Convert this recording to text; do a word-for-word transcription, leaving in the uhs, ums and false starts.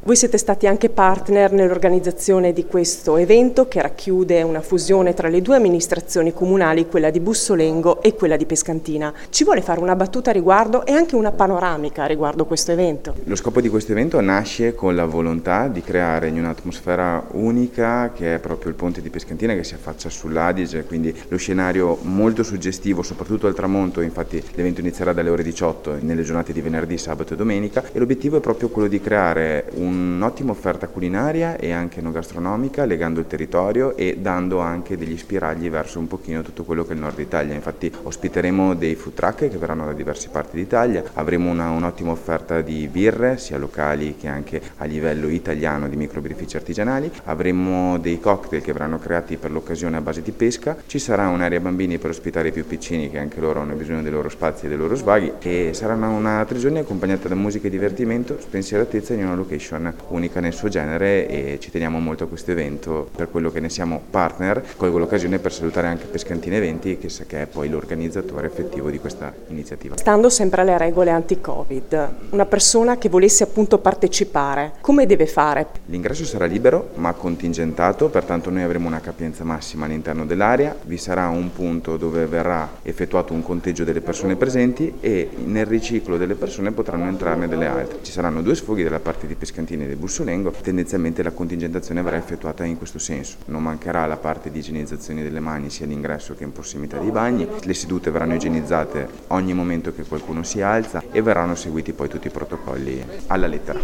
Voi siete stati anche partner nell'organizzazione di questo evento che racchiude una fusione tra le due amministrazioni comunali, quella di Bussolengo e quella di Pescantina. Ci vuole fare una battuta a riguardo e anche una panoramica riguardo questo evento? Lo scopo di questo evento nasce con la volontà di creare un'atmosfera unica che è proprio il ponte di Pescantina che si affaccia sull'Adige, quindi lo scenario molto suggestivo, soprattutto al tramonto. Infatti l'evento inizierà dalle ore diciotto nelle giornate di venerdì, sabato e domenica, e l'obiettivo è proprio quello di creare un'ottima offerta culinaria e anche enogastronomica, legando il territorio e dando anche degli spiragli verso un pochino tutto quello che è il nord Italia. Infatti ospiteremo dei food truck che verranno da diverse parti d'Italia, avremo una, un'ottima offerta di birre sia locali che anche a livello italiano di microbirrifici artigianali, avremo dei cocktail che verranno creati per l'occasione a base di pesca, ci sarà un'area bambini per ospitare i più piccini che anche loro hanno bisogno dei loro spazi e dei loro svaghi, e sarà una tre giorni accompagnata da musica e divertimento, spensieratezza in una location unica nel suo genere, e ci teniamo molto a questo evento per quello che ne siamo partner. Colgo l'occasione per salutare anche Pescantina Eventi che, che è poi l'organizzatore effettivo di questa iniziativa. Stando sempre alle regole anti-Covid, una persona che volesse appunto partecipare, come deve fare? L'ingresso sarà libero ma contingentato, pertanto noi avremo una capienza massima all'interno dell'area, vi sarà un punto dove verrà effettuato un conteggio delle persone presenti e nel riciclo delle persone potranno entrarne delle altre. Ci saranno due sfoghi dalla parte di Pescantina e di Bussolengo, tendenzialmente la contingentazione verrà effettuata in questo senso. Non mancherà la parte di igienizzazione delle mani sia all'ingresso che in prossimità dei bagni, le sedute verranno igienizzate ogni momento che qualcuno si alza e verranno seguiti poi tutti i protocolli alla lettera.